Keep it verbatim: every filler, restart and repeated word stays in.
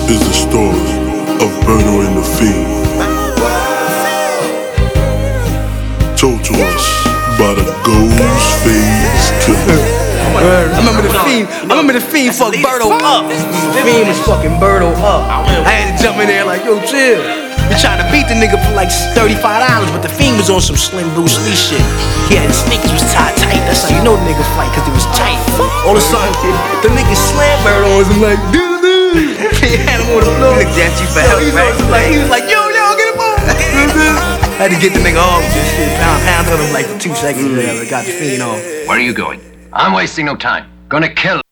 is the story of Berto and the Fiend, told to us by the Ghostface Killer. I remember the Fiend, I remember the Fiend fucked Berto up. The Fiend was fucking Berto up. I had to jump in there like, yo, chill. They tried to beat the nigga for like thirty-five dollars, but the Fiend was on some Slim Bruce Lee shit. He had his sneakers was tied tight. That's how you know the nigga fight, cause it was tight. All of a sudden, the nigga slammed Berto on him like, dude, dude. He had him on the floor. He looked at you for help, He was like, he was like, yo, yo, get him on. Had to get the nigga off. Just pound, pound on him like for two seconds or whatever. Got the Fiend on. Where are you going? I'm wasting no time. Gonna kill